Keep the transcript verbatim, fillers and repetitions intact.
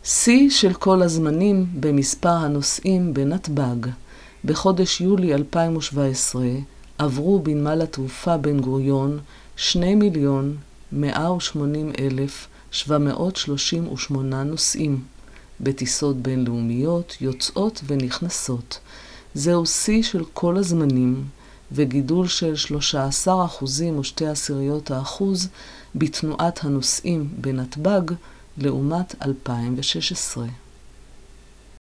שיא של כל הזמנים במספר הנוסעים בנתב"ג. בחודש יולי אלפיים שבע עשרה עברו בנמל התעופה בן גוריון שני מיליון מאה ושמונים אלף שבע מאות שלושים ושמונה נוסעים בטיסות בינלאומיות יוצאות ונכנסות. זהו שיא של כל הזמנים וגידול של שלושה עשר אחוזים או שתי עשיריות האחוז בתנועת הנוסעים בנתב"ג לעומת אלפיים ושש עשרה.